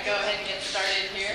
go ahead and get started here.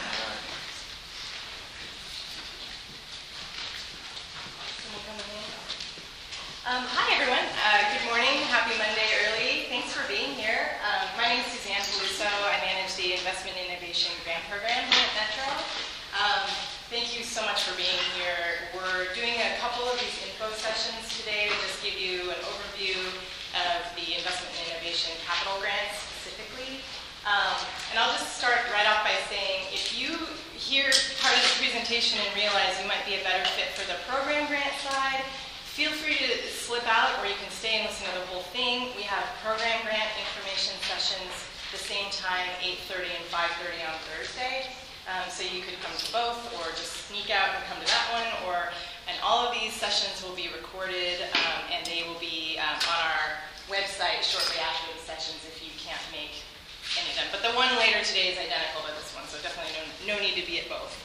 Hi everyone. Good morning. Happy Monday early. Thanks for being here. My name is Suzanne Peluso. I manage the Investment Innovation Grant Program here at Metro. Thank you so much for being here. We're doing a couple of these info sessions today to just give you an overview of the Investment Innovation Capital Grants specifically. And I'll just start right off by saying, if you hear part of the presentation and realize you might be a better fit for the program grant side, feel free to slip out, or you can stay and listen to the whole thing. We have program grant information sessions the same time, 8:30 and 5:30 on Thursday. So you could come to both, or just sneak out and come to that one. And all of these sessions will be recorded, and they will be on our website shortly after the sessions if you can't make any of them. But the one later today is identical to this one, so definitely no need to be at both.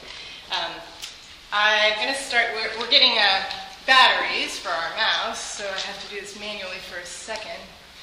I'm going to start. We're getting batteries for our mouse, so I have to do this manually for a second.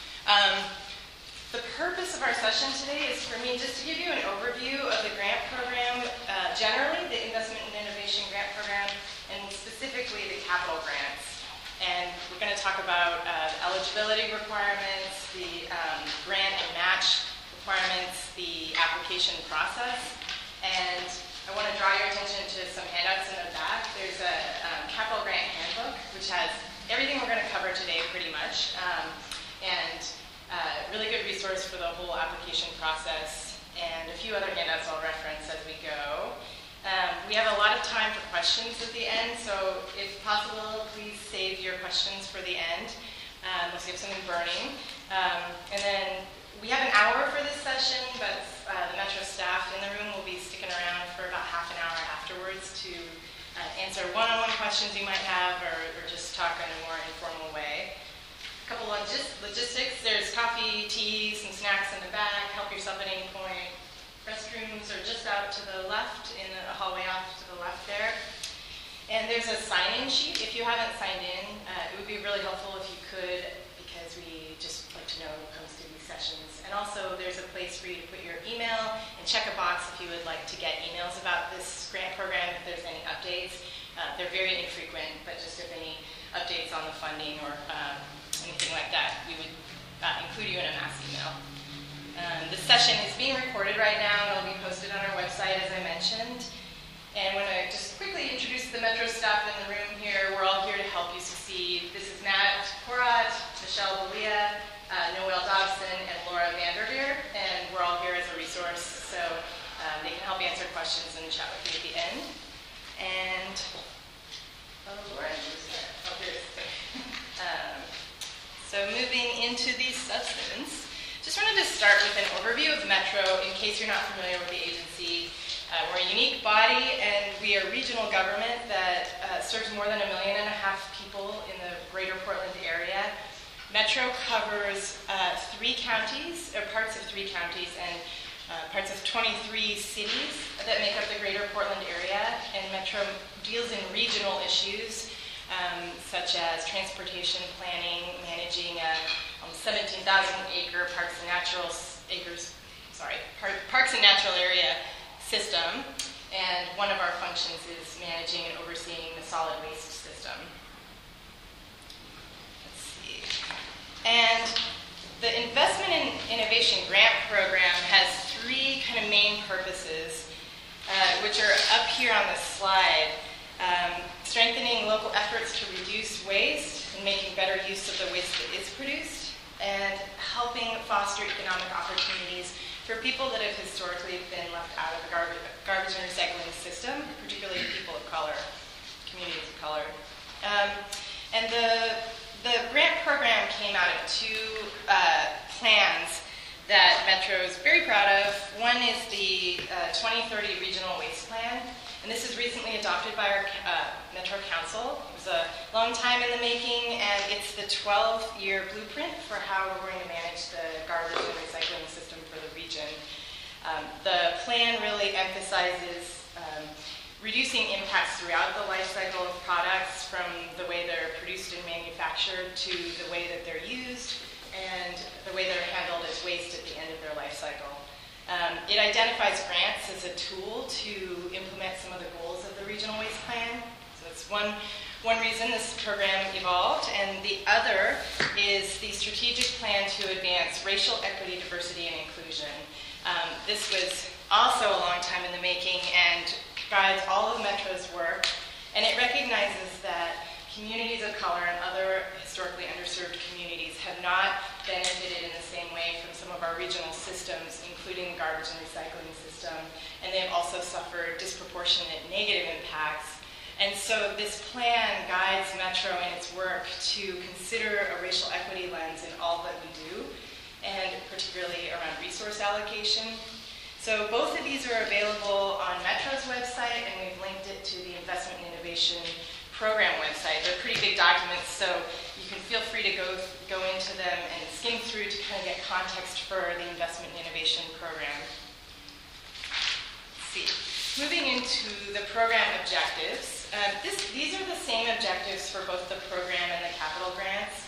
The purpose of our session today is for me just to give you an overview of the grant program, generally the Investment and Innovation Grant Program, and specifically the capital grants. And we're going to talk about eligibility requirements, the grant and match requirements, the application process, and I want to draw your attention to some handouts in the back. There's a capital grant handbook, which has everything we're going to cover today pretty much, and really good resource for the whole application process, and a few other handouts I'll reference as we go. We have a lot of time for questions at the end, so if possible, please save your questions for the end, unless you have something burning. And then we have an hour for this session, but the Metro staff in the room will be sticking around for about half an hour afterwards to answer one-on-one questions you might have, or just talk in a more informal way. A couple of logistics. There's coffee, tea, some snacks in the back. Help yourself at any point. Restrooms are just out to the left, in a hallway off to the left there. And there's a sign-in sheet. If you haven't signed in, it would be really helpful if you could, because we just like to know who comes to these sessions. And also, there's a place for you to put your email and check a box if you would like to get emails about this grant program, if there's any updates. They're very infrequent, but just if any updates on the funding or anything like that, we would include you in a mass email. This session is being recorded right now, and it'll be posted on our website, as I mentioned. And when I just quickly introduce the Metro staff in the room here, we're all here to help you succeed. This is Matt Porat, Michelle Belia, Noelle Dobson, and Laura Vanderveer, and we're all here as a resource, so they can help answer questions and chat with you at the end. And, Laura, oh, here's so moving into the substance, just wanted to start with an overview of Metro in case you're not familiar with the agency. We're a unique body, and we are regional government that serves more than 1.5 million people in the greater Portland area. Metro covers 3 counties, or parts of 3 counties, and parts of 23 cities that make up the greater Portland area. And Metro deals in regional issues such as transportation planning, managing a 17,000-acre parks and natural area system. And one of our functions is managing and overseeing the solid waste system. And the Investment and Innovation Grant Program has 3 kind of main purposes, which are up here on the slide. Strengthening local efforts to reduce waste and making better use of the waste that is produced, and helping foster economic opportunities for people that have historically been left out of the garbage and recycling system, particularly people of color, communities of color. And the grant program came out of 2 plans that Metro is very proud of. One is the 2030 Regional Waste Plan, and this is recently adopted by our Metro Council. It was a long time in the making, and it's the 12-year blueprint for how we're going to manage the garbage and recycling system for the region. The plan really emphasizes reducing impacts throughout the life cycle of products, from the way they're produced and manufactured to the way that they're used and the way they're handled as waste at the end of their life cycle. It identifies grants as a tool to implement some of the goals of the Regional Waste Plan. So it's one reason this program evolved, and the other is the strategic plan to advance racial equity, diversity, and inclusion. This was also a long time in the making and guides all of Metro's work, and it recognizes that communities of color and other historically underserved communities have not benefited in the same way from some of our regional systems, including the garbage and recycling system, and they have also suffered disproportionate negative impacts. And so this plan guides Metro in its work to consider a racial equity lens in all that we do, and particularly around resource allocation. So both of these are available on Metro's website, and we've linked it to the Investment and Innovation Program website. They're pretty big documents, so you can feel free to go into them and skim through to kind of get context for the Investment and Innovation Program. Let's see. Moving into the program objectives. These are the same objectives for both the program and the capital grants.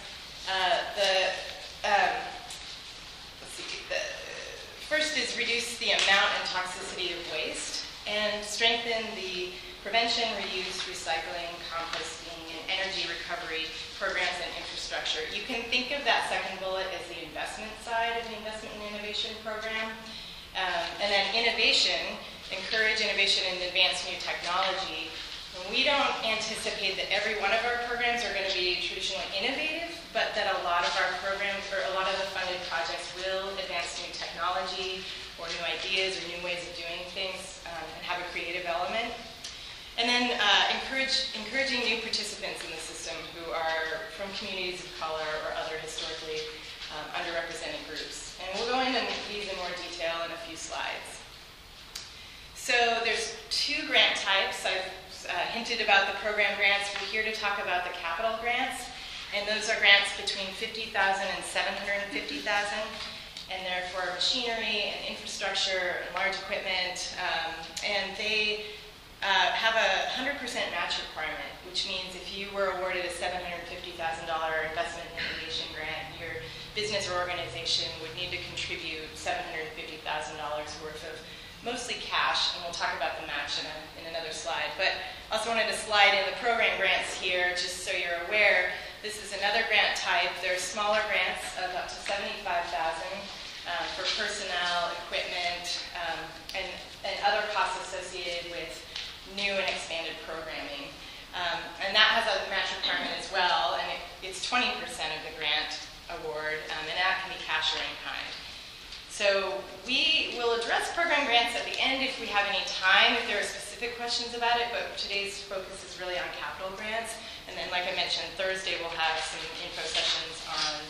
The first is reduce the amount and toxicity of waste, and strengthen the prevention, reuse, recycling, composting, and energy recovery programs and infrastructure. You can think of that second bullet as the investment side of the Investment and Innovation Program. And then innovation, encourage innovation and advance new technology. And we don't anticipate that every one of our programs are going to be traditionally innovative, but that a lot of our programs, or a lot of the funded projects, will advance new technology or new ideas or new ways of doing things, and have a creative element. And then encouraging new participants in the system who are from communities of color or other historically underrepresented groups. And we'll go into these in more detail in a few slides. So there's two grant types. I've hinted about the program grants. We're here to talk about the capital grants. And those are grants between $50,000 and $750,000. And they're for machinery and infrastructure and large equipment. And they have a 100% match requirement, which means if you were awarded a $750,000 investment and innovation grant, your business or organization would need to contribute $750,000 worth of mostly cash, and we'll talk about the match in another slide. But also wanted to slide in the program grants here, just so you're aware. This is another grant type. There are smaller grants of up to $75,000 for personnel, equipment, and other costs associated with new and expanded programming. And that has a match requirement as well, and it's 20% of the grant award, and that can be cash or in kind. So we will address program grants at the end if we have any time, if there are specific questions about it, but today's focus is really on capital grants. And then, like I mentioned, Thursday we'll have some info sessions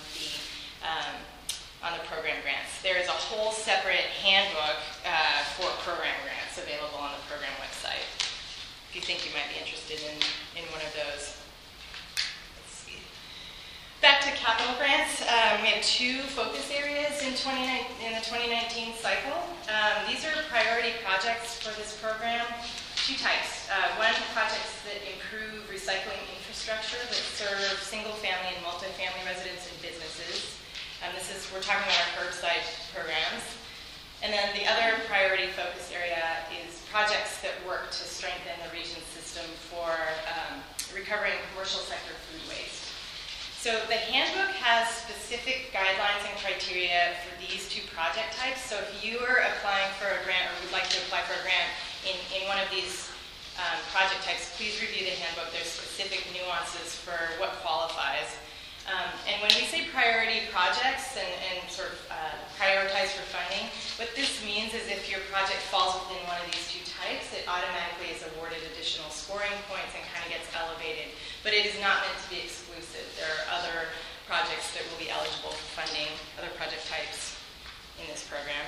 on the program grants. There is a whole separate handbook for program grants available on the program website, if you think you might be interested in one of those. Let's see. Back to capital grants, we have two focus areas in the 2019 cycle. These are priority projects for this program. Two types. One, projects that improve recycling infrastructure that serve single-family and multifamily residents and businesses. We're talking about our curbside programs. And then the other priority focus area is projects that work to strengthen the region's system for recovering commercial sector food waste. So the handbook has specific guidelines and criteria for these two project types. So if you are applying for a grant or would like to apply for a grant in one of these project types, please review the handbook. There's specific nuances for what qualifies. And when we say priority projects and sort of prioritize for funding, what this means is if your project falls within one of these two types, it automatically is awarded additional scoring points and kind of gets elevated. But it is not meant to be exclusive. There are other projects that will be eligible for funding, other project types in this program.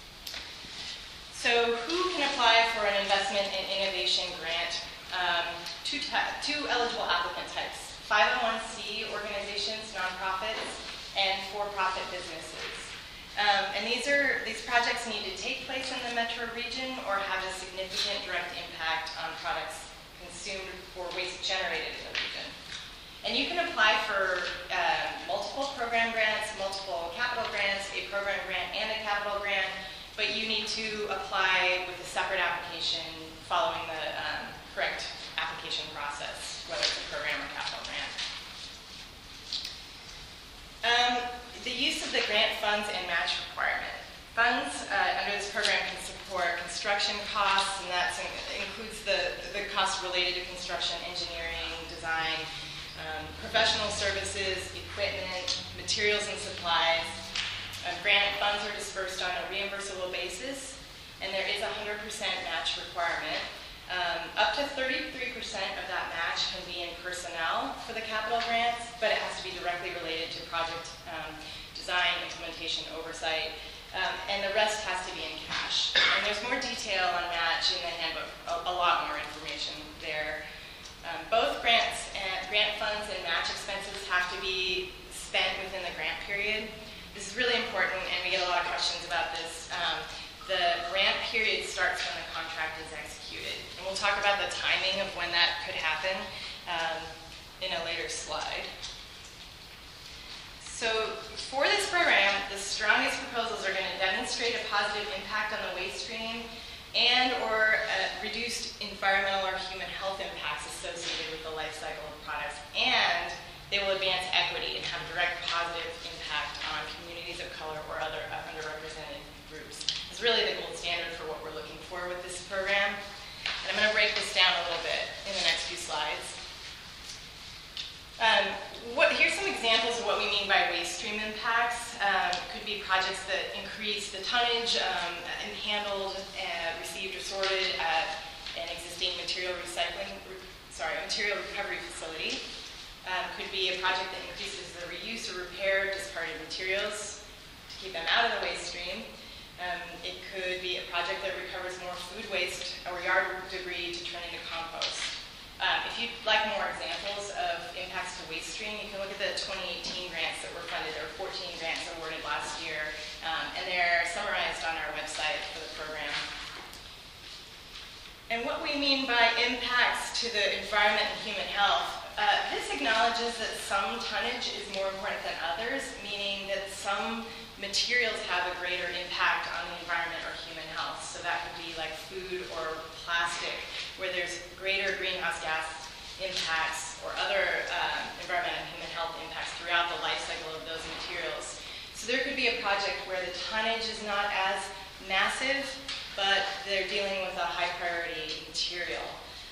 So who can apply for an investment and innovation grant? Two eligible applicant types. 501c organizations, nonprofits, and for-profit businesses. And these projects need to take place in the metro region or have a significant direct impact on products consumed or waste generated in the region. And you can apply for multiple program grants, multiple capital grants, a program grant and a capital grant. but you need to apply with a separate application following the correct application process, whether it's a program or capital grant. The use of the grant funds and match requirement. Funds under this program can support construction costs, and that includes the costs related to construction, engineering, design, professional services, equipment, materials and supplies. Grant funds are dispersed on a reimbursable basis, and there is a 100% match requirement. Up to 33% of that match can be in personnel for the capital grants, but it has to be directly related to project design, implementation, oversight, and the rest has to be in cash. And there's more detail on match in the handbook, a lot more information there. Both grant funds and match expenses have to be spent within the grant period. This is really important, and we get a lot of questions about this. The grant period starts when the contract is executed. And we'll talk about the timing of when that could happen in a later slide. So for this program, the strongest proposals are going to demonstrate a positive impact on the waste stream and or reduced environmental or human health impacts associated with the life cycle of products. And they will advance equity and have a direct positive impact on communities of color or other underrepresented groups. It's really the gold standard for what we're looking for with this program. And I'm going to break this down a little bit in the next few slides. Here's some examples of what we mean by waste stream impacts. Could be projects that increase the tonnage and handled, received or sorted at an existing material recovery facility. Could be a project that increases the reuse or repair of discarded materials to keep them out of the waste stream. It could be a project that recovers more food waste or yard debris to turn into compost. If you'd like more examples of impacts to waste stream, you can look at the 2018 grants that were funded. There were 14 grants awarded last year, and they're summarized on our website for the program. And what we mean by impacts to the environment and human health, this acknowledges that some tonnage is more important than others, meaning that some materials have a greater impact on the environment or human health. So that could be like food or plastic, where there's greater greenhouse gas impacts or other environmental and human health impacts throughout the life cycle of those materials. So there could be a project where the tonnage is not as massive, but they're dealing with a high priority material.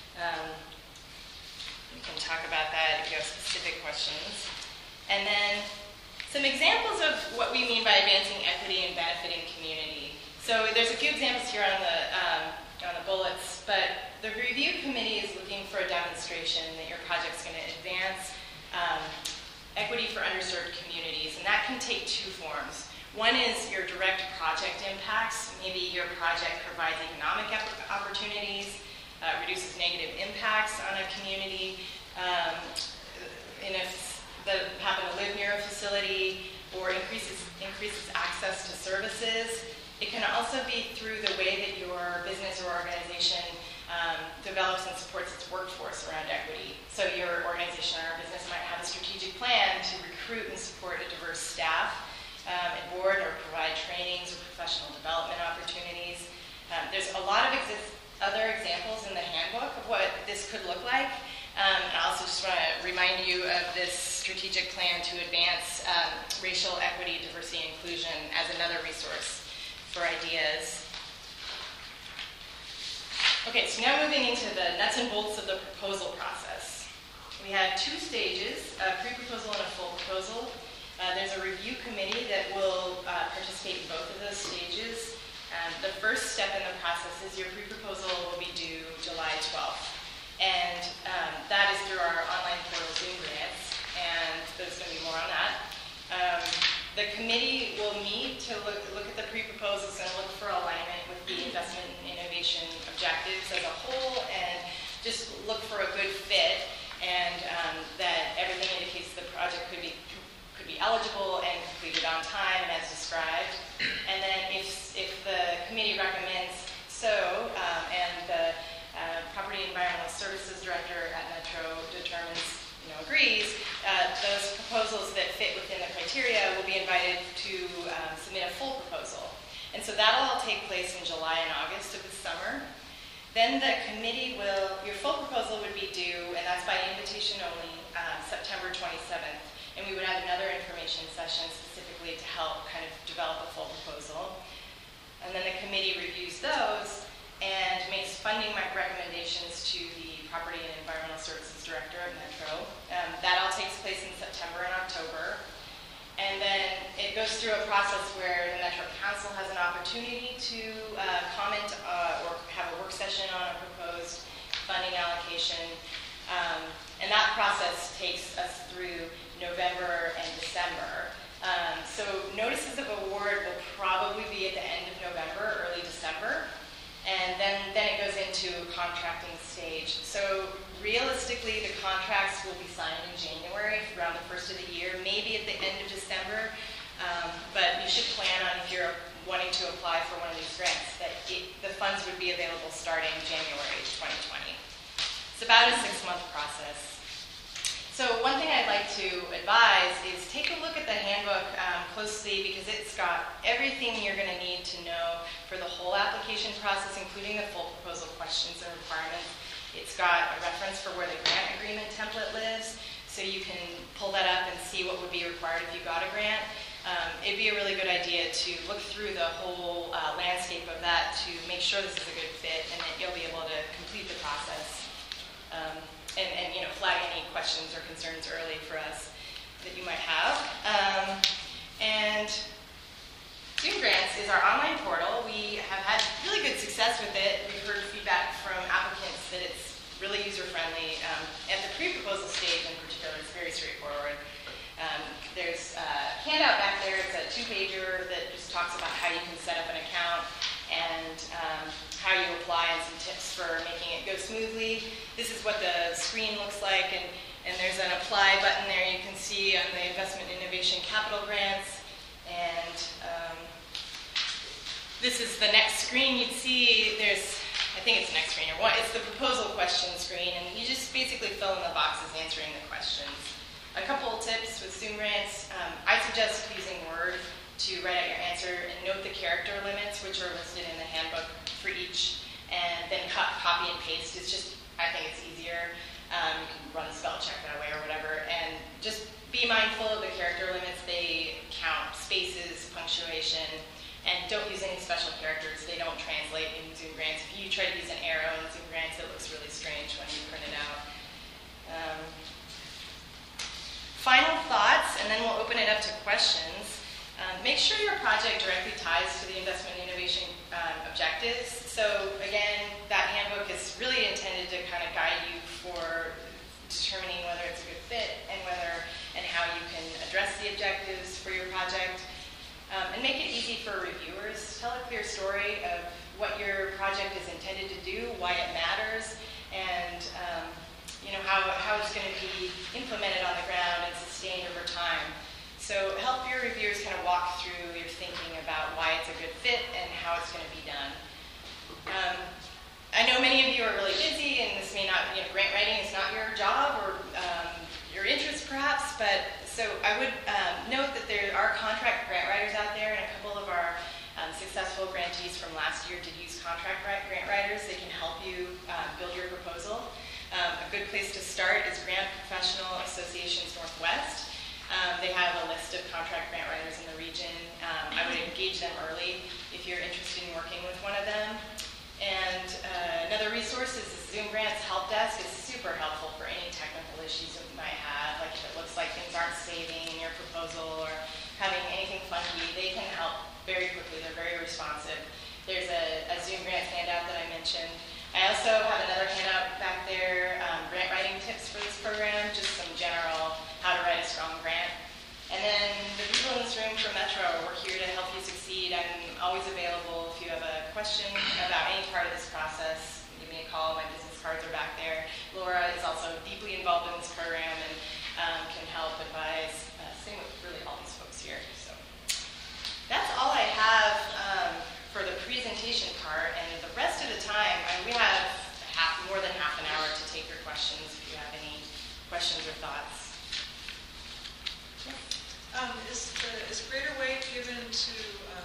We can talk about that if you have specific questions. And then some examples of what we mean by advancing equity and benefiting community. So there's a few examples here on the bullets, but the review committee is looking for a demonstration that your project's going to advance equity for underserved communities, and that can take two forms. One is your direct project impacts. Maybe your project provides economic opportunities, reduces negative impacts on a community, and if that happen to live near a facility, or increases access to services. It can also be through the way that your business or organization develops and supports its workforce around equity. So your organization or business might have a strategic plan to recruit and support a diverse staff at board, or provide trainings or professional development opportunities. There's a lot of other examples in the handbook of what this could look like. And I also just want to remind you of this strategic plan to advance racial equity, diversity, and inclusion as another resource for ideas. Okay, so now moving into the nuts and bolts of the proposal process. We have two stages, a pre-proposal and a full proposal. There's a review committee that will participate in both of those stages. The first step in the process is your pre-proposal will be due July 12th. And that is through our online portal Zoom grants, and there's going to be more on that. The committee will meet to look at the pre-proposals and look for alignment with the investment and innovation objectives as a whole, and just look for a good fit, and that everything indicates the project could be eligible and completed on time and as described. And then if the committee recommends so, and the Property and Environmental Services Director at Metro determines, agrees, those proposals that fit within the criteria will be invited to submit a full proposal. And so that'll all take place in July and August of the summer. Then the committee your full proposal would be due, and that's by invitation only, September 27th. And we would have another information session specifically to help kind of develop a full proposal. And then the committee reviews those and makes funding recommendations to the Property and Environmental Services Director of Metro. That all takes place in September and October. And then it goes through a process where the Metro Council has an opportunity to comment or have a work session on a proposed funding allocation. And that process takes us through November and December. So notices of award will probably be at the end of November, early December. And then it goes into a contracting stage. So realistically, the contracts will be signed in January, around the first of the year, maybe at the end of December. But you should plan on, if you're wanting to apply for one of these grants, that the funds would be available starting January 2020. It's about a 6-month process. So one thing I'd like to advise is take a look at the handbook closely, because it's got everything you're going to need to know for the whole application process, including the full proposal questions and requirements. It's got a reference for where the grant agreement template lives, so you can pull that up and see what would be required if you got a grant. It'd be a really good idea to look through the whole landscape of that to make sure this is a good fit and that you'll be able to complete the process. And flag any questions or concerns early for us that you might have. And Zoom Grants is our online portal. We have had really good success with it. We've heard feedback from applicants that it's really user-friendly. At the pre-proposal stage in particular, it's very straightforward. There's a handout back there. It's a 2-pager that just talks about how you can set up an account and how you apply and some tips for making it go smoothly. This is what the screen looks like, and there's an apply button there you can see on the Investment Innovation Capital Grants. And this is the next screen you'd see. I think it's the next screen, it's the proposal question screen, and you just basically fill in the boxes answering the questions. A couple tips with Zoom Grants. I suggest using Word to write out your answer and note the character limits, which are listed in the handbook for each, and then copy and paste. It's just, I think it's easier. You can run the spell check that way or whatever, and just be mindful of the character limits. They count spaces, punctuation, and don't use any special characters. They don't translate in Zoom Grants. If you try to use an arrow in Zoom Grants, it looks really strange when you print it out. Final thoughts, and then we'll open it up to questions. Make sure your project directly ties to the investment innovation objectives. So again, that handbook is really intended to kind of guide you for determining whether it's a good fit and how you can address the objectives for your project. And make it easy for reviewers. Tell a clear story of what your project is intended to do, why it matters, and how it's going to be implemented on the ground and sustained over time. So help your reviewers kind of walk through your thinking about why it's a good fit and how it's going to be done. I know many of you are really busy, and this may not, grant writing is not your job or your interest perhaps, but so I would note that there are contract grant writers out there, and a couple of our successful grantees from last year did use contract grant writers. They can help you build your proposal. A good place to start is Grant Professional Associations Northwest. They have a list of contract grant writers in the region. I would engage them early if you're interested in working with one of them. And another resource is the Zoom Grants Help Desk. It's super helpful for any technical issues that you might have, like if it looks like things aren't saving in your proposal or having anything funky, they can help very quickly. They're very responsive. There's a Zoom Grants handout that I mentioned. I also have another handout back there, grant writing tips for this program, just some general how to write a strong grant. And then the people in this room from Metro, we're here to help you succeed. I'm always available if you have a question about any part of this process. Give me a call. My business cards are back there. Laura is also deeply involved in this program and can help advise. Same with really all these folks here. So that's all I have for the presentation part. And the rest of the time, we have more than half an hour to take your questions if you have any questions or thoughts. Is greater weight given to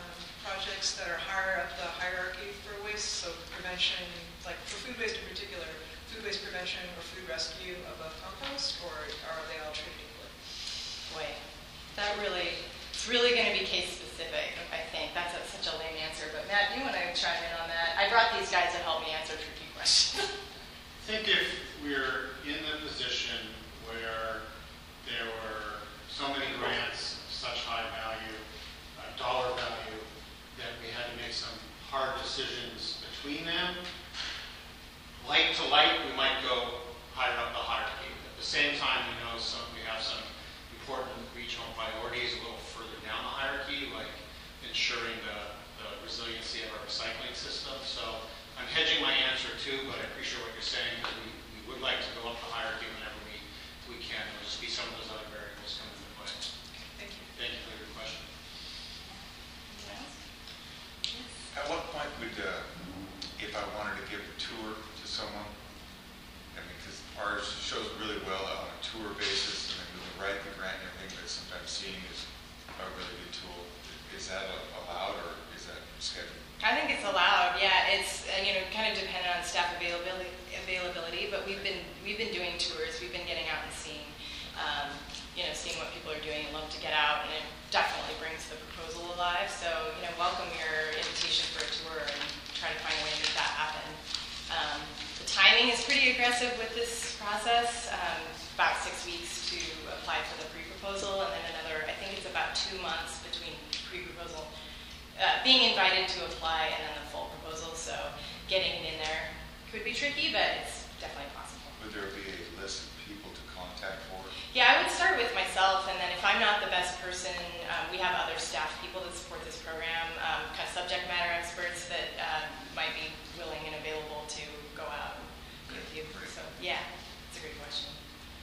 projects that are higher up the hierarchy for waste, so prevention, like for food waste in particular, food waste prevention or food rescue above compost, or are they all treated equally? Boy, it's really going to be case specific, I think. That's such a lame answer, but Matt, do you want to chime in on that? I brought these guys to help me answer tricky questions. I think if we're in the position where there were so many grants of such high value, dollar value, that we had to make some hard decisions between them, like to like, we might go higher up the hierarchy. At the same time, we know we have some important regional priorities a little further down the hierarchy, like ensuring the resiliency of our recycling system. So I'm hedging my answer too, but I appreciate what you're saying, because we would like to go up the hierarchy whenever we can. There'll just be some of those other variables coming into play. Thank you. Thank you for your question. At what point would, if I wanted to give a tour to someone, I mean, because ours shows really well on a tour basis, and then we can write the grant and everything, but sometimes seeing is a really good tool. Is that allowed, or is that scheduled? I think it's allowed. Yeah, it's kind of dependent on staff availability. But we've been doing tours. We've been getting out and seeing, seeing what people are doing. Love to get out, and it definitely brings the proposal alive. So welcome your invitation for a tour and try to find a way to make that happen. The timing is pretty aggressive with this process. About 6 weeks to apply for the pre-proposal, and then another, I think it's about 2 months between pre-proposal, being invited to apply, and then the full proposal. So getting it in there could be tricky, but it's definitely possible. Would there be a list of people to contact for? Yeah, I would start with myself, and then if I'm not the best person, we have other staff people that support this program, kind of subject matter experts that might be willing and available to go out with you. So yeah, it's a great question.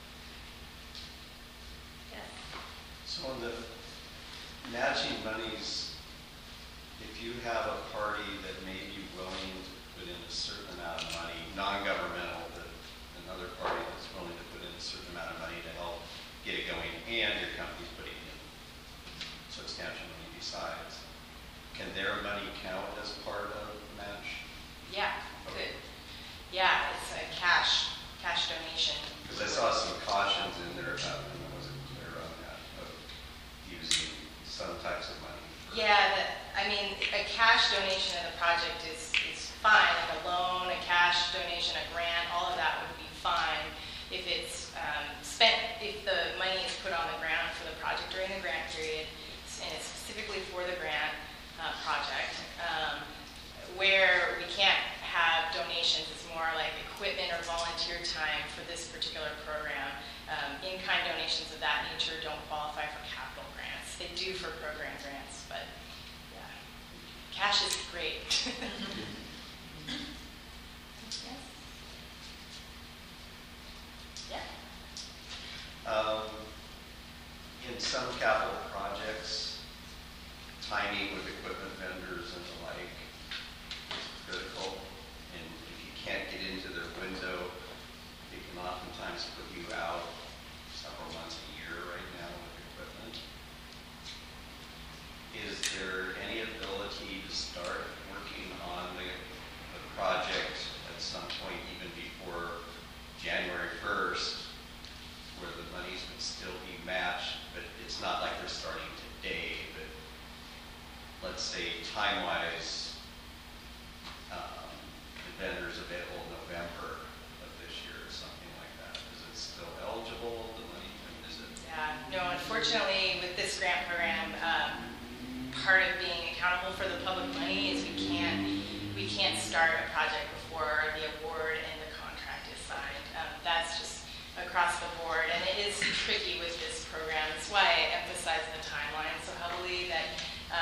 Yeah. So on the matching monies, if you have a party that may be willing to put in a certain amount of money, non-governmental, but another party that's willing to put in a certain amount of money to help get it going, and your company's putting in substantial money besides, can their money count as part of the match? Yeah, good. Yeah, it's a cash donation. Because I saw some cautions in there about, I wasn't clear on that, of using some types of money. Yeah, a cash donation of the project is fine, like a loan, a cash donation, a grant, all of that would be fine. If it's spent, if the money is put on the ground for the project during the grant period, and it's specifically for the grant project, where we can't have donations, it's more like equipment or volunteer time for this particular program. In-kind donations of that nature don't qualify for capital grants. They do for program grants, but yeah, cash is great. Yes? Yeah. In some capital projects, timing with equipment vendors and the like is critical. And if you can't get into their window, they can oftentimes put you out several months a year right now with equipment. Is there any ability to start working on the project at some point, even before January 1st, where the monies would still be matched, but it's not like they're starting today, but let's say time-wise, the vendor's available in November of this year or something like that. Is it still eligible, the money? I mean, is it? Yeah, no, unfortunately with this grant program, part of being accountable for the public money is we can't start a project before the award and the contract is signed. That's just across the board, and it is tricky with this program. That's why I emphasize the timeline so heavily, that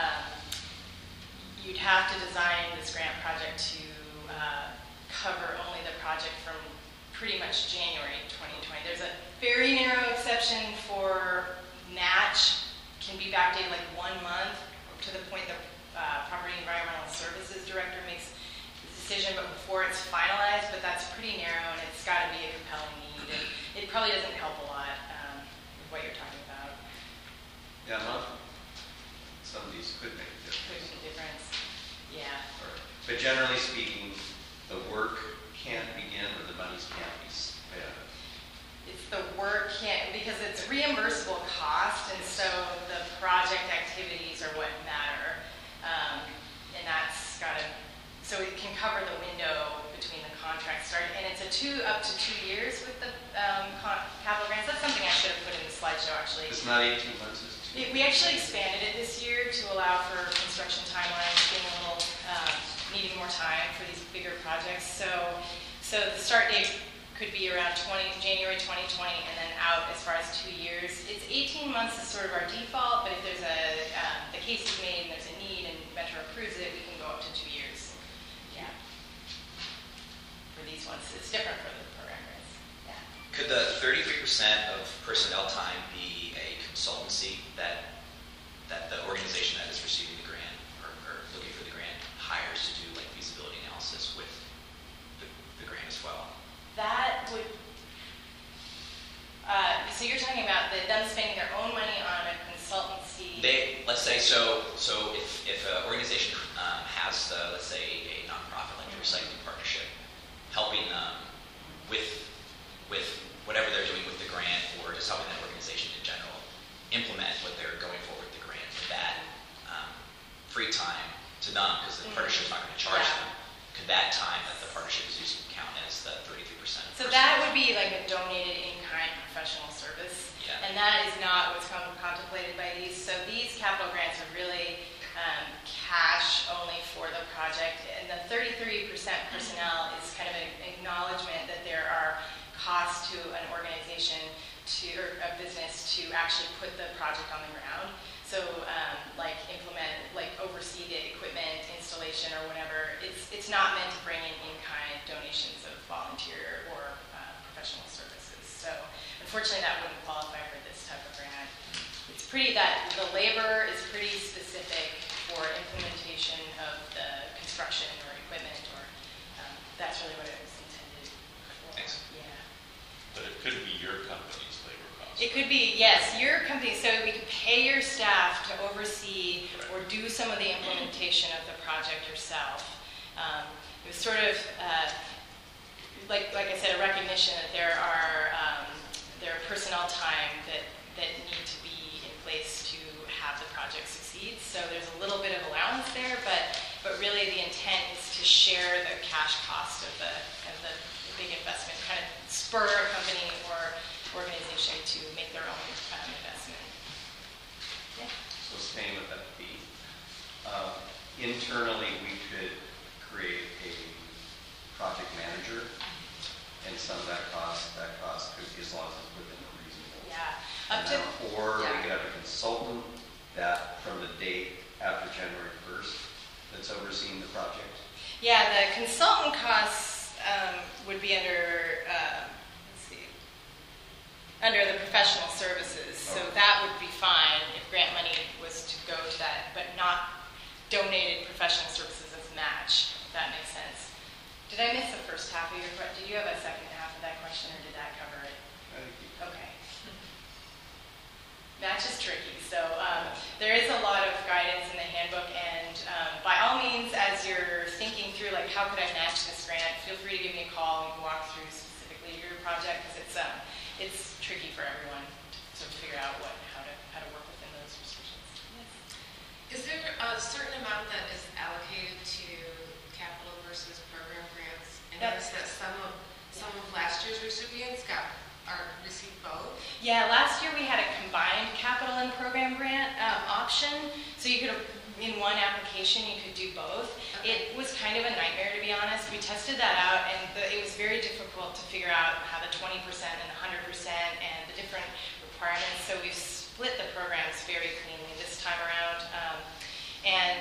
you'd have to design this grant project to cover only the project from pretty much January 2020. There's a very narrow exception for match, can be backdated like 1 month to the point the Property Environmental Services Director makes the decision, but before it's finalized, but that's pretty narrow, and it's got to be a compelling need. And it probably doesn't help a lot with what you're talking about. Yeah, a month some of these could make a Could difference. make a difference. Yeah. But generally speaking, the work can't begin or the monies can't be spent. It's the work can't, because it's reimbursable cost, and so the project activities are what matter. And that's got to, so it can cover the window between the contract start, and it's up to 2 years with the capital grants. That's something I should have put in the slideshow, actually. It's not 18 months, it's 2 years. We actually expanded it this year to allow for construction timelines being a little, needing more time for these bigger projects. So the start date could be around January 2020, and then out as far as 2 years. It's 18 months is sort of our default, but if there's the case is made and there's a need and Metro approves it, we can go up to 2 years. Yeah. For these ones, it's different for the program grants. Yeah. Could the 33% of personnel time be a consultancy that the organization that is receiving the grant or looking for the grant hires to do like feasibility analysis with the grant as well? That would, so you're talking about them spending their own money on a consultancy? Let's say, so if an organization has, let's say, a nonprofit like the Recycling Partnership, helping them with whatever they're doing with the grant, or just helping that organization in general implement what they're going for with the grant, with that free time to them, because the partnership's not going to charge them, could that time that the partnership is using count as the 33%? So that would be like a donated in-kind professional service, Yeah. and that is not what's contemplated by these. So these capital grants are really cash only for the project, and the 33% personnel is kind of an acknowledgement that there are costs to an organization or a business to actually put the project on the ground. So like oversee the equipment installation or whatever. It's not meant to bring in in-kind donations of volunteer or professional services. So unfortunately that wouldn't qualify for this type of grant. It's the labor is pretty specific for implementation of the construction or equipment, or that's really what it was intended for. Thanks. Yeah. But it could be your company's labor cost. It could be, yes, your company, so we could pay your staff to oversee or do some of the implementation of the project yourself. It was sort of, like I said, a recognition that there are personnel time that need to be in place to have the project succeed. So there's a little bit of allowance there, but really the intent is to share the cash cost of the big investment, kind of spur a company or organization to make their own investment. Yeah. So staying with that theme, internally we could create a project manager, and some of that cost could be, as long as it's within a reasonable Yeah. amount. Or we yeah. could have a consultant that from the date after January 1st that's overseeing the project. Yeah, the consultant costs would be under, under the professional services. So Okay. that would be fine if grant money was to go to that, but not donated professional services as match, if that makes sense. Did I miss the first half of your question? Did you have a second half of that question, or did that cover it? Okay. Match is tricky. So there is a lot of guidance in the handbook, and by all means, as you're thinking through, like, how could I match this grant, feel free to give me a call and we can walk through specifically your project, because it's tricky for everyone to figure out how to work within those restrictions. Yes. Is there a certain amount that is allocated to capital versus program grants? And notice that some of last year's recipients received both. Yeah, last year we had a combined capital and program grant option, so you could, in one application, you could do both. Okay. It was kind of a nightmare, to be honest. We tested that out, and it was very difficult to figure out how the 20% and the 100% and the different requirements. So we've split the programs very cleanly this time around, and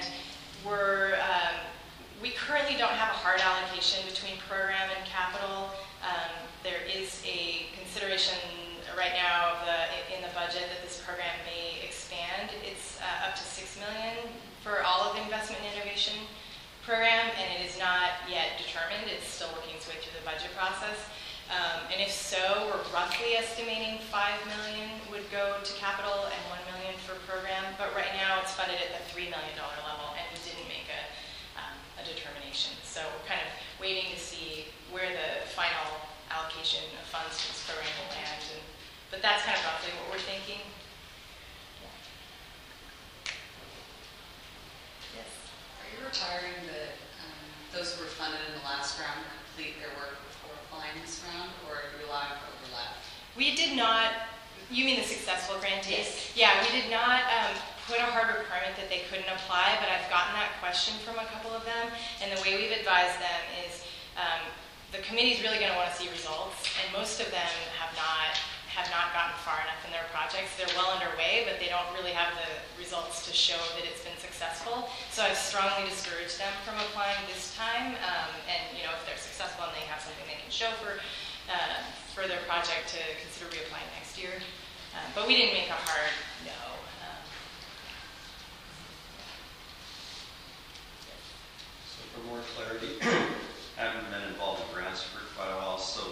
we currently don't have a hard allocation between program and capital. There is a consideration right now in the budget that this program may expand. It's up to $6 million for all of the investment and innovation program, and it is not yet determined. It's still working its way through the budget process. And if so, we're roughly estimating $5 million would go to capital and $1 million for program, but right now it's funded at the $3 million level, and we didn't make a determination. So we're kind of waiting to see where the final allocation of funds for this program will land. But that's kind of roughly what we're thinking. Yes. Are you retiring those who were funded in the last round to complete their work before applying this round, or are you allowing for overlap? We did not, you mean the successful grantees? Yes. Yeah, we did not put a hard requirement that they couldn't apply, but I've gotten that question from a couple of them, and the way we've advised them is the committee's really going to want to see results, and most of them have not gotten far enough in their projects. They're well underway, but they don't really have the results to show that it's been successful. So I've strongly discouraged them from applying this time. And if they're successful and they have something they can show for their project, to consider reapplying next year. But we didn't make a hard no. So for more clarity, I haven't been involved in grants for quite a while, so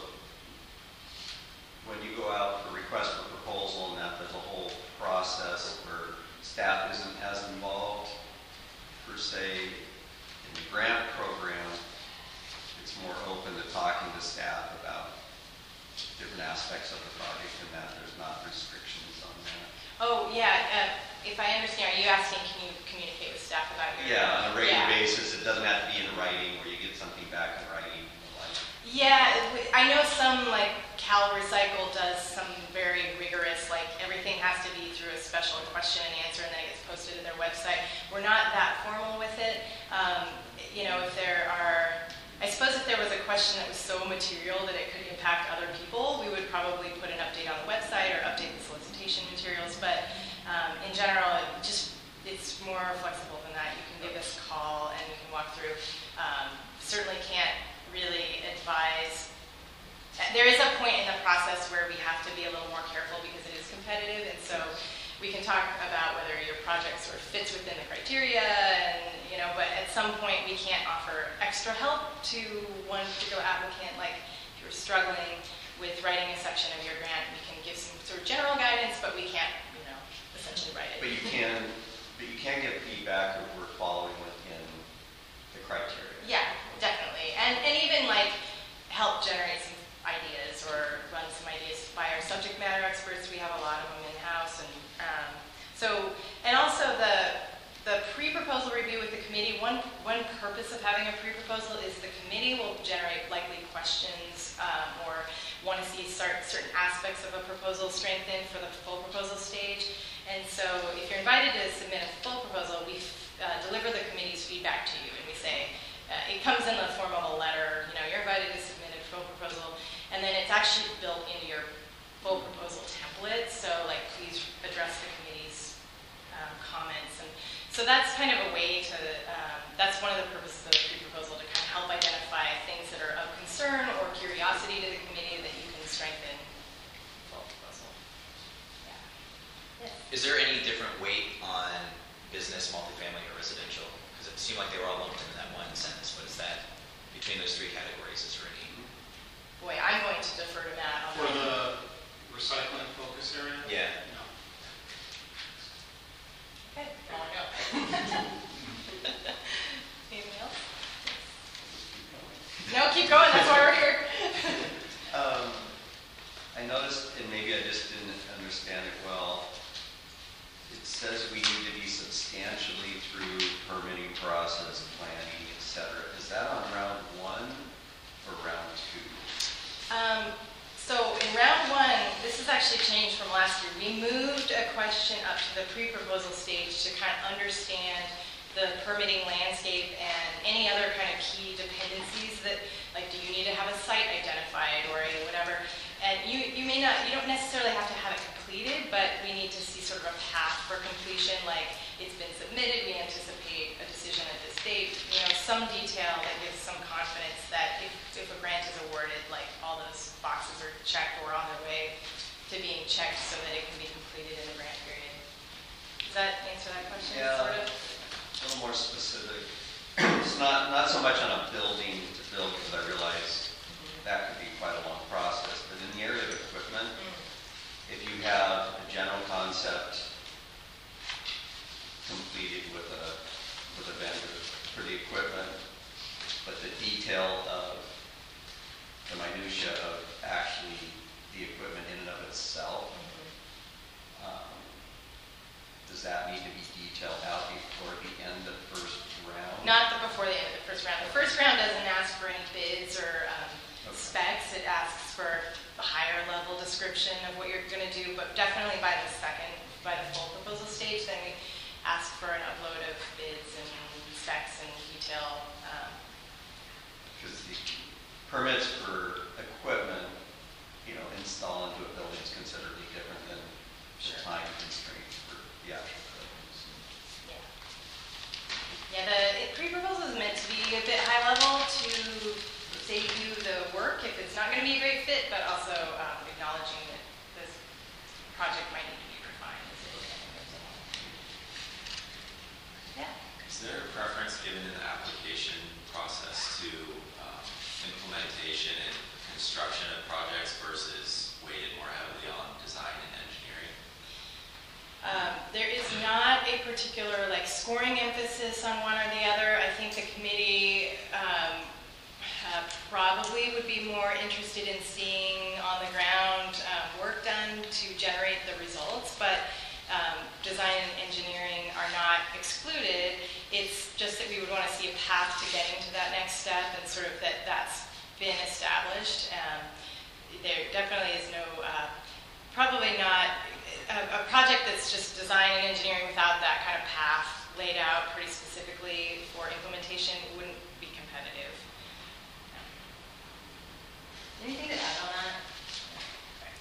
when you go out for request for proposal and that, there's a whole process where staff isn't as involved per se. In the grant program, it's more open to talking to staff about different aspects of the project, and that there's not restrictions on that. Oh, yeah. If I understand, are you asking, can you communicate with staff about your... Yeah, on a regular Yeah. basis. It doesn't have to be in writing where you get something back in writing. Yeah, I know some, like Cal Recycle does some very rigorous, like everything has to be through a special question and answer, and then it gets posted to their website. We're not that formal with it. If there are, I suppose if there was a question that was so material that it could impact other people, we would probably put an update on the website or update the solicitation materials. But in general, it's more flexible than that. You can give us a call and we can walk through. Certainly can't really advise. There is a point in the process where we have to be a little more careful because it is competitive, and so we can talk about whether your project sort of fits within the criteria, and but at some point we can't offer extra help to one particular applicant. Like if you're struggling with writing a section of your grant, we can give some sort of general guidance, but we can't, essentially write it. But you can get feedback if we're following within the criteria. Yeah, definitely. And even like help generate some ideas or run some ideas by our subject matter experts. We have a lot of them in-house. And also the pre-proposal review with the committee, one purpose of having a pre-proposal is the committee will generate likely questions or want to see certain aspects of a proposal strengthened for the full proposal stage. And so if you're invited to submit a full proposal, we deliver the committee's feedback to you, and we say, it comes in the form of a letter, you're invited to submit a full proposal, and then it's actually built into your full proposal template, so please address the committee's comments. And so that's kind of a way to, that's one of the purposes of the pre-proposal, to kind of help identify things that are of concern or curiosity to the committee that you can strengthen the full proposal. Yeah. Yes. Is there any different weight on business, multifamily, or residential? Because it seemed like they were all lumped into that one sentence. What is that? Between those three categories, is there any? Boy, I'm going to defer to Matt on For that. the recycling focus area? Yeah. No. Okay. Anything else? No, keep going. That's why we're here. I noticed, and maybe I just didn't understand it well, it says we need to be substantially through permitting process, planning, etc. Is that on round 1 or round 2? So in round 1, this has actually changed from last year. We moved a question up to the pre-proposal stage to kind of understand the permitting landscape and any other kind of key dependencies that, like, do you need to have a site identified or a whatever? And you don't necessarily have to have it completed, but we need to see sort of a path for completion, like it's been submitted, we anticipate a decision at this date, some detail that gives some confidence that if a grant is awarded, like all those boxes are checked or on their way to being checked so that it can be completed in the grant period. Does that answer that question, sort of? A little more specific. It's not so much on a building to build, because I realize that could be quite a long process, but in the area of equipment, if you have a general concept detail of the minutia of actually the equipment in and of itself. Does that need to be detailed out before the end of first round? Not before the end of the first round. The first round doesn't ask for any bids or specs. It asks for the higher level description of what you're going to do, but definitely by the full proposal stage, then we ask for an upload of bids and specs and detail. Because the permits for equipment, install into a building is considerably different than the time constraint for the actual buildings. Yeah, the pre-proposal is meant to be a bit high level to save you the work if it's not going to be a great fit, but also acknowledging that this project might need to be refined as it goes along. Yeah. Is there a preference given in the application process to implementation and construction of projects versus weighted more heavily on design and engineering? There is not a particular scoring emphasis on one or the other. I think the committee probably would be more interested in seeing on the ground work done to generate the results, but design and engineering are not excluded. It's just that we would want to see a path to getting to that next step and sort of that's been established. There definitely is no, probably not, a project that's just design and engineering without that kind of path laid out pretty specifically for implementation wouldn't be competitive. Anything to add on that? Okay.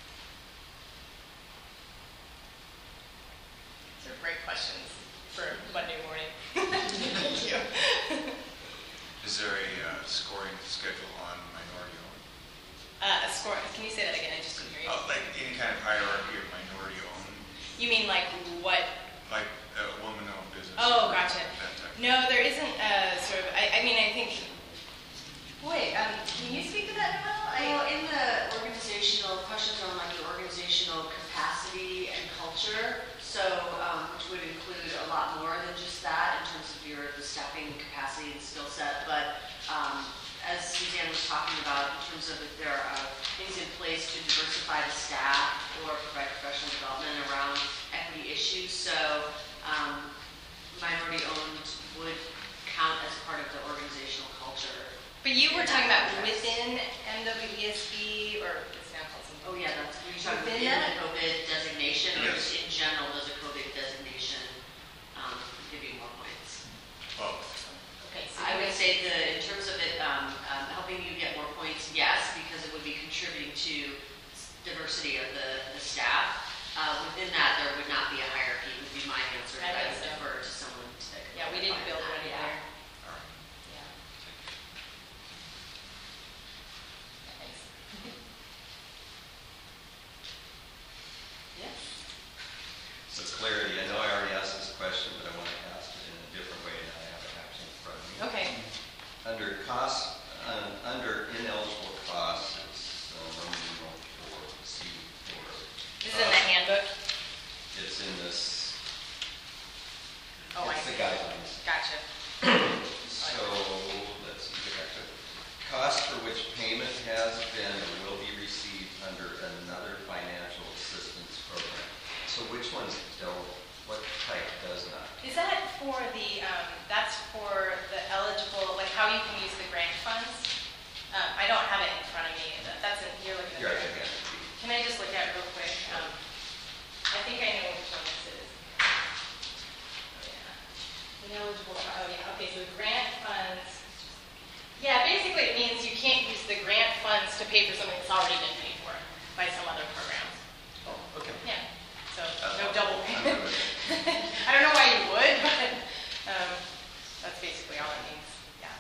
These are great questions for Monday morning. Thank you. Is there a scoring schedule on minority owned? A score, can you say that again? I just didn't hear you. Like any kind of hierarchy of minority owned, You mean what? like a woman-owned business? Oh, gotcha. That type. No, there isn't a sort of, I think, wait, can you speak to that, Noelle? Well, in the organizational, questions on the organizational capacity and culture, so, which would include a lot more than just that in terms of the staffing capacity and skill set, but as Suzanne was talking about, in terms of if there are things in place to diversify the staff or provide professional development around equity issues, so minority-owned would count as part of the organizational culture. But you were talking about within MWESB, or it's now called something. Oh, yeah, that's, were you talking Within within that? the COVID designation, or Yes. just in general, does a COVID designation give you more points? Both. Okay, so I would say in terms of it helping you get more points, yes, because it would be contributing to diversity of the staff. Within that, there would not be a hierarchy, would be my answer. I I think would so. defer to someone to. Yeah, we didn't build one Yeah. either. All right. Yeah. Thanks. Yes. So clarity, I know I already asked this question, but I want to ask it in a different way now I have it actually in front of me. Okay. Under costs, under ineligible costs, it's Roman numeral 4, C4. This is in the handbook? It's in this, Oh, I it's the see. guidelines. Gotcha. So, let's see, get back to it. Cost for which payment has been or will be received under another financial assistance program. So which ones don't, what type does not? Is that for that's for the eligible, how you can use the grant funds? I don't have it in front of me. That's you're looking at. Here, I it. can get it. Can I just look at it real quick? I think I know which one this is. Yeah. Ineligible, oh yeah, okay, so grant funds. Yeah, basically it means you can't use the grant funds to pay for something that's already been paid for by some other program. Oh, okay. Yeah, so That's no all. double I'm payment. good with it. I don't know why you would, but that's basically all it means. Yeah.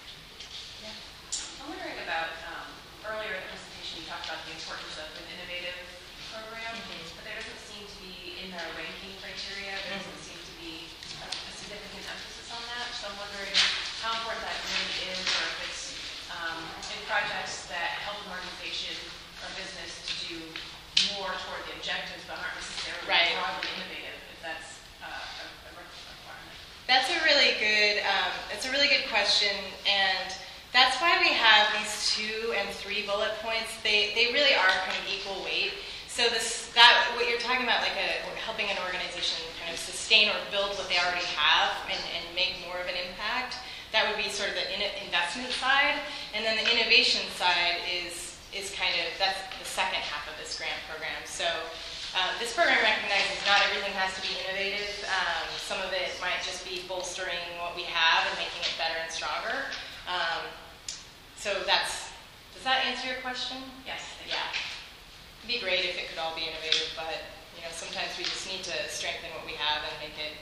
I'm wondering about, earlier in the presentation, you talked about the importance of an innovative program, but there doesn't seem to be, in their ranking criteria, there doesn't seem to be a significant emphasis on that. So I'm wondering how important that really is, or if it's in projects that help an organization or business to do more toward the objectives, but aren't necessarily Right. broadly innovative, if that's a requirement. That's a really good question, and That's why we have these 2 and 3 bullet points. They really are kind of equal weight. So what you're talking about, like helping an organization kind of sustain or build what they already have and make more of an impact, that would be sort of the investment side. And then the innovation side is kind of, that's the second half of this grant program. So this program recognizes not everything has to be innovative. Some of it might just be bolstering what we have and making it better and stronger. So does that answer your question? Yes. Yeah. It'd be great if it could all be innovative, but sometimes we just need to strengthen what we have and make it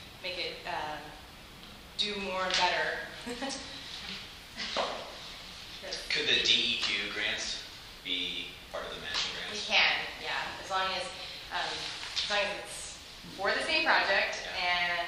do more and better. Could the DEQ grants be part of the matching We grants? can, yeah, as long as it's for the same project and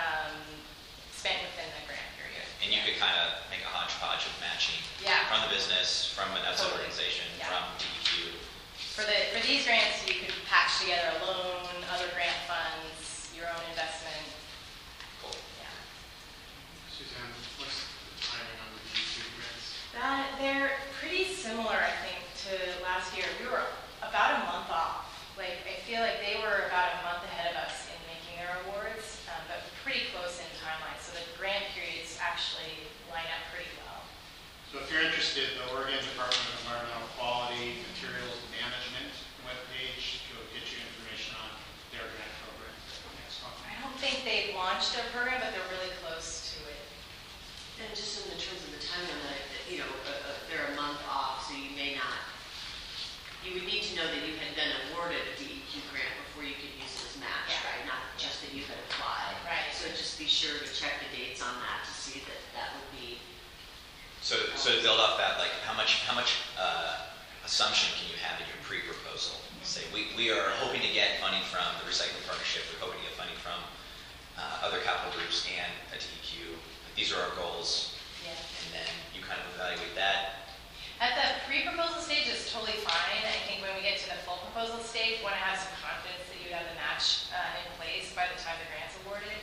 spent within the grant period. And you could kind of make a hodgepodge of matching Yeah. from the business, from an outside Totally. organization, Yeah. from DEQ. For these grants, you could patch together a loan, other grant funds, your own investment. Cool. Yeah. Suzanne, what's the timing on the DEQ grants? They're pretty similar, I think, to last year. We were about a month off. Like, I feel like they were about a month ahead of us in making their awards, but pretty close in timeline. So the grant periods actually line up pretty well. So if you're interested, the Oregon Department of Environmental Quality Materials Management webpage will get you information on their grant program next month. I don't think they've launched their program, but they're really close to it. And just in the terms of the timeline, they're a month off, so you may not, you would need to know that you had been awarded a DEQ grant before you could use it as match, Yeah. right? Not just that you had applied. Right. So just be sure to check the dates on that to see that that would be. So to build off that, like how much assumption can you have in your pre-proposal? Say we are hoping to get funding from the recycling partnership. We're hoping to get funding from other capital groups and a DEQ. These are our goals, Yeah. and then you kind of evaluate that. At the pre-proposal stage, it's totally fine. I think when we get to the full proposal stage, we want to have some confidence that you have the match in place by the time the grant's awarded.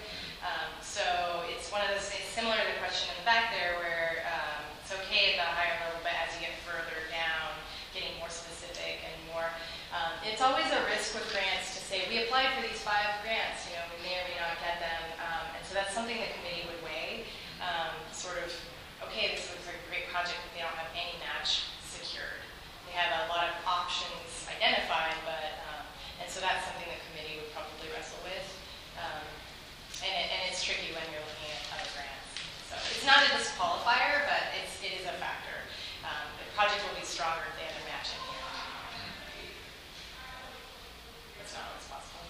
So it's one of those, it's similar to the question in the back there where it's okay at the higher level, but as you get further down, getting more specific and more, it's always a risk with grants to say, we applied for these 5 grants, we may or may not get them. And so that's something the committee would weigh, sort of, okay, this looks like a great project, but they don't have any match secured. They have a lot of options identified, but, and so that's something the committee would probably wrestle with. And it's tricky when you're looking at other grants. So it's not a disqualifier, but it is a factor. The project will be stronger if they have a match in here. That's not always possible.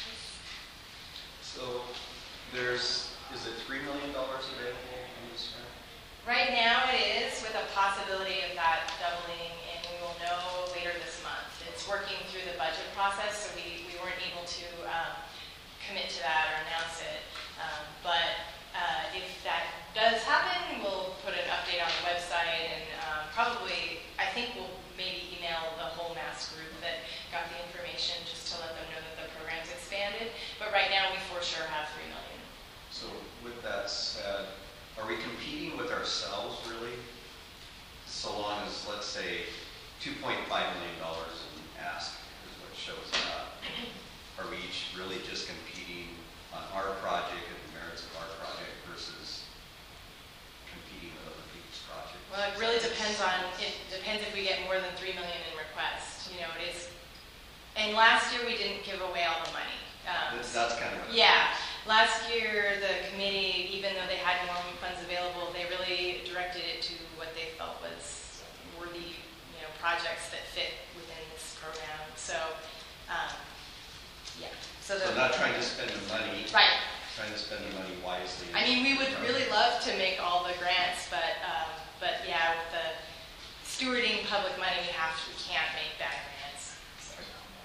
So is it $3 million available in this grant? Right now it is, with a possibility of that doubling, and we will know later this month. It's working through the budget process, so we weren't able to commit to that or announce it. But if that does happen, we'll put an update on the website, and probably, I think we'll maybe email the whole MASS group that got the information just to let them know that the program's expanded. But right now, we for sure have $3 million. So with that said, are we competing with ourselves really? So long as, let's say, $2.5 million in ask is what shows up. Are we each really just competing on our project and the merits of our project versus competing with other people's projects? Well, it really depends if we get more than $3 million in requests. It is, and last year we didn't give away all the money. That's kind of. Yeah. Last year, the committee, even though they had more funds available, they really directed it to what they felt was worthy, projects that fit within this program. So, yeah. So not trying to spend the money. Right. Trying to spend the money wisely. I mean, we would really love to make all the grants, but yeah, with the stewarding public money, we can't make bad grants. So.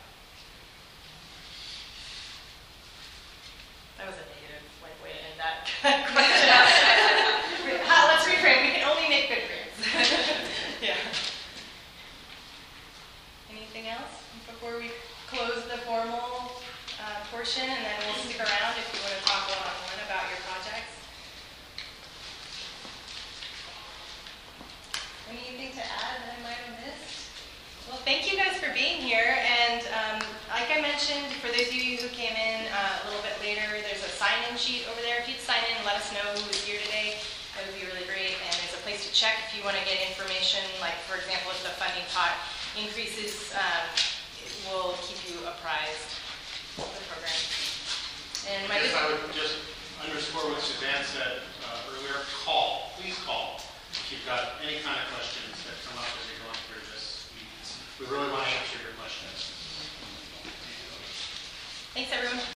That was a negative way to end that question. Let's reframe. We can only make good grants. Yeah. Anything else before we close the formal portion, and then we'll stick around if you want to talk one-on-one about your projects? Anything to add that I might have missed? Well, thank you guys for being here. And like I mentioned, for those of you who came in a little bit later, there's a sign-in sheet over there. If you'd sign in and let us know who was here today, that would be really great. And there's a place to check if you want to get information, like, for example, if the funding pot increases, it will keep you apprised of the program. And I guess I would just underscore what Suzanne said earlier. Please call. If you've got any kind of questions that come up as you're going through this, we really want to answer your questions. Thanks, everyone.